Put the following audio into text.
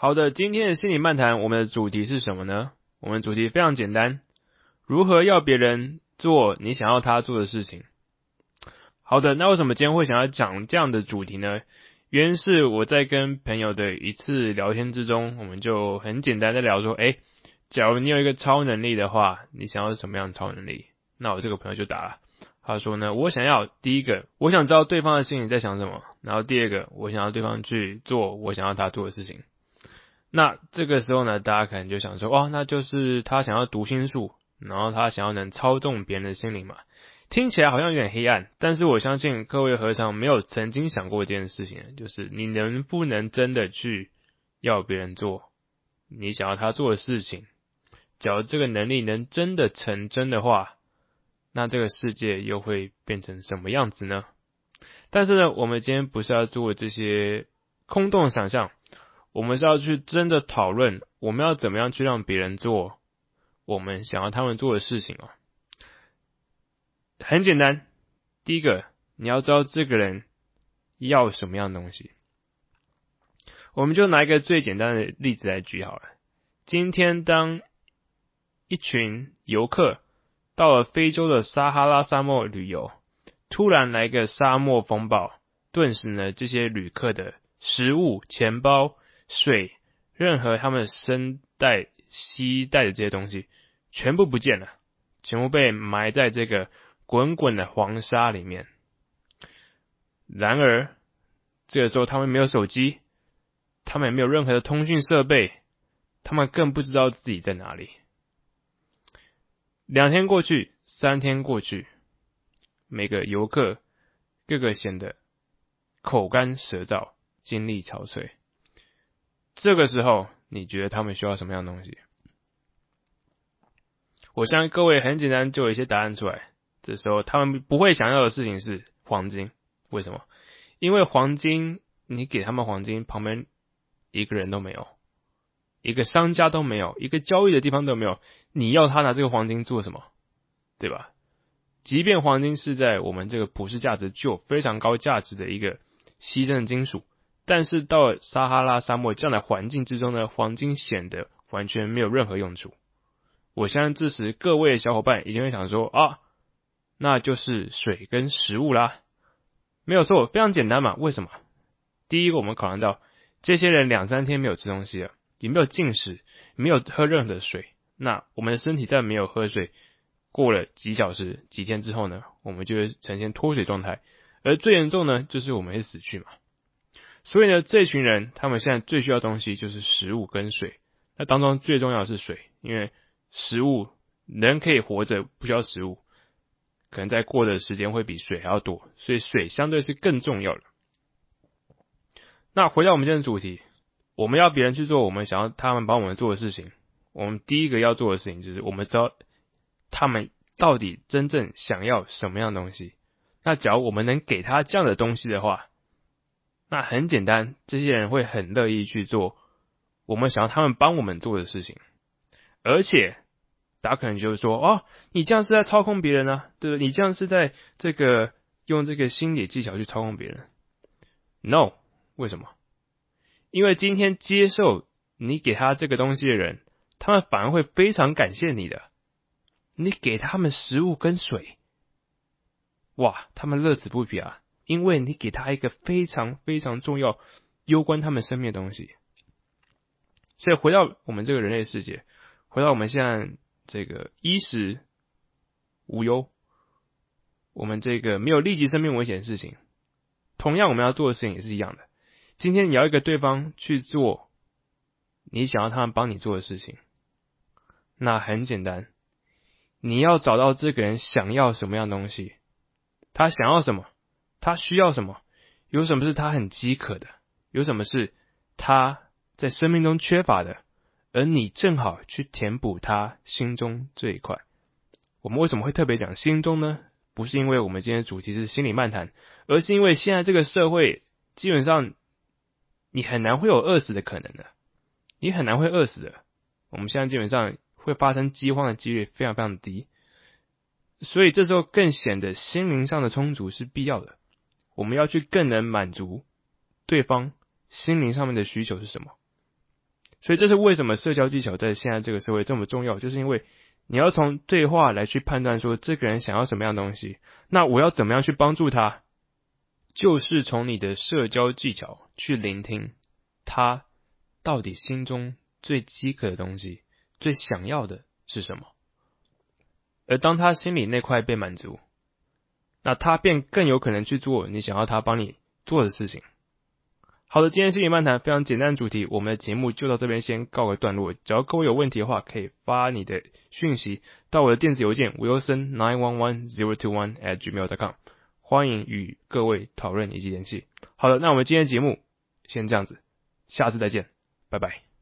好的，今天的心理漫谈，我们的主题是什么呢？我们的主题非常简单，如何要别人做你想要他做的事情。好的，那为什么今天会想要讲这样的主题呢？原因是我在跟朋友的一次聊天之中，我们就很简单的聊说，假如你有一个超能力的话，你想要什么样的超能力？那我这个朋友就答了，他说呢，我想要第一个，我想知道对方的心里在想什么，然后第二个，我想要对方去做我想要他做的事情。那这个时候呢，大家可能就想说，那就是他想要读心术，然后他想要能操纵别人的心灵嘛。听起来好像有点黑暗，但是我相信各位何尝没有曾经想过这件事情，就是你能不能真的去要别人做你想要他做的事情。假如这个能力能真的成真的话，那这个世界又会变成什么样子呢？但是呢，我们今天不是要做这些空洞的想象，我们是要去真的讨论，我们要怎么样去让别人做我们想要他们做的事情。很简单，第一个，你要知道这个人要什么样的东西。我们就拿一个最简单的例子来举好了。今天当一群游客到了非洲的撒哈拉沙漠旅游，突然来个沙漠风暴，顿时呢，这些旅客的食物、钱包、水，任何他们携带的这些东西全部不见了，全部被埋在这个滚滚的黄沙里面。然而这个时候他们没有手机，他们也没有任何的通讯设备，他们更不知道自己在哪里。2天过去，3天过去，每个游客个个显得口干舌燥，精力憔悴。这个时候你觉得他们需要什么样的东西？我相信各位很简单就有一些答案出来。这时候他们不会想要的事情是黄金。为什么？因为黄金，你给他们黄金，旁边一个人都没有，一个商家都没有，一个交易的地方都没有，你要他拿这个黄金做什么？对吧？即便黄金是在我们这个普世价值就有非常高价值的一个牺牲的金属，但是到了撒哈拉沙漠这样的环境之中呢，黄金显得完全没有任何用处。我相信这时各位小伙伴一定会想说，那就是水跟食物啦。没有错，非常简单嘛。为什么？第一个，我们考量到这些人2-3天没有吃东西了，也没有进食，没有喝任何的水，那我们的身体在没有喝水过了几小时几天之后呢，我们就会呈现脱水状态，而最严重呢就是我们会死去嘛。所以呢，这群人他们现在最需要的东西就是食物跟水，那当中最重要的是水，因为食物人可以活着不需要食物，可能在过的时间会比水还要多，所以水相对是更重要的。那回到我们今天的主题，我们要别人去做我们想要他们帮我们做的事情，我们第一个要做的事情就是我们知道他们到底真正想要什么样的东西。那假如我们能给他这样的东西的话，那很简单，这些人会很乐意去做我们想要他们帮我们做的事情。而且大家可能就是说，你这样是在操控别人啊，对不对？你这样是在用这个心理技巧去操控别人。No， 为什么？因为今天接受你给他这个东西的人，他们反而会非常感谢你的。你给他们食物跟水，哇，他们乐此不疲啊，因为你给他一个非常非常重要、攸关他们生命的东西。所以回到我们这个人类世界，回到我们现在这个衣食无忧，我们这个没有立即生命危险的事情，同样我们要做的事情也是一样的。今天你要一个对方去做你想要他们帮你做的事情，那很简单，你要找到这个人想要什么样的东西，他想要什么，他需要什么，有什么是他很饥渴的，有什么是他在生命中缺乏的，而你正好去填补他心中这一块。我们为什么会特别讲心中呢？不是因为我们今天的主题是心理漫谈，而是因为现在这个社会基本上你很难会有饿死的可能的，你很难会饿死的。我们现在基本上会发生饥荒的几率非常非常低，所以这时候更显得心灵上的充足是必要的。我们要去更能满足对方心灵上面的需求是什么。 所以这是为什么社交技巧在现在这个社会这么重要，就是因为你要从对话来去判断说这个人想要什么样的东西，那我要怎么样去帮助他，就是从你的社交技巧去聆听他到底心中最饥渴的东西，最想要的是什么。而当他心里那块被满足，那他便更有可能去做你想要他帮你做的事情。好的，今天心理漫谈非常简单的主题，我们的节目就到这边先告个段落。只要各位有问题的话，可以发你的讯息到我的电子邮件 wilson911021@gmail.com， 欢迎与各位讨论以及联系。好的，那我们今天的节目先这样子，下次再见，拜拜。